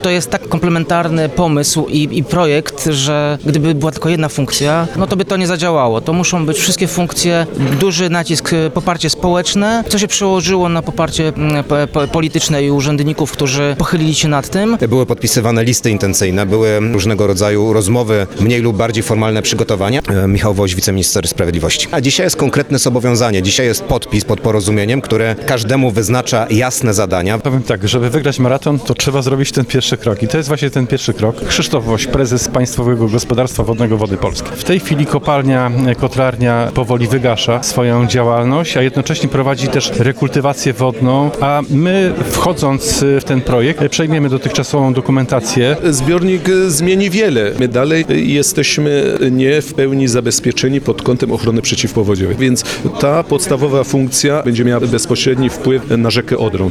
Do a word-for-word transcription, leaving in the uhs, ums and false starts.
To jest tak komplementarny pomysł i, i projekt, że gdyby była tylko jedna funkcja, no to by to nie zadziałało. To muszą być wszystkie funkcje, duży nacisk, poparcie społeczne, co się przełożyło na poparcie po, po, polityczne i urzędników, którzy pochylili się nad tym. Były podpisywane listy intencyjne, były różnego rodzaju rozmowy, mniej lub bardziej formalne przygotowania. Michał Woś, wiceminister sprawiedliwości. A dzisiaj jest konkretne zobowiązanie, dzisiaj jest podpis pod porozumieniem, które każdemu wyznacza jasne zadania. Powiem tak, żeby wygrać maraton, to trzeba zrobić ten pierwszy krok i to jest właśnie ten pierwszy krok. Krzysztof Woś, prezes Państwowego Gospodarstwa Wodnego Wody Polskie. W tej chwili kopalnia, kotlarnia powoli wygasza swoją działalność, a jednocześnie prowadzi też rekultywację wodną, a my wchodząc w ten projekt przejmiemy dotychczasową dokumentację. Zbiornik zmieni wiele. My dalej jesteśmy nie w pełni zabezpieczeni pod kątem ochrony przeciwpowodziowej, więc ta podstawowa funkcja będzie miała bezpośredni wpływ na rzekę Odrą.